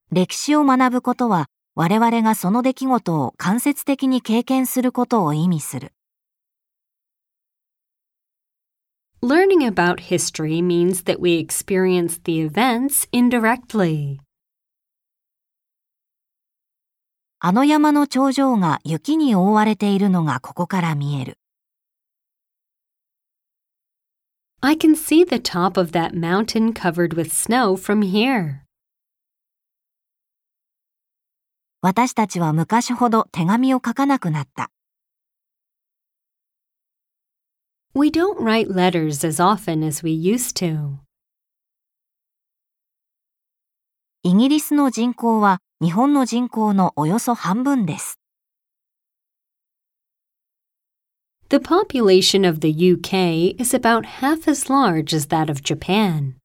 歴史を学ぶことは、我々がその出来事を間接的に経験することを意味する。 Learning about history means that we experience the events indirectly. あの山の頂上が雪に覆われているのがここから見える。 I can see the top of that mountain covered with snow from here. 私たちは昔ほど手紙を書かなくなった。 We don't write letters as often as we used to. イギリスの人口は日本の人口のおよそ半分です。 The population of the UK is about half as large as that of Japan.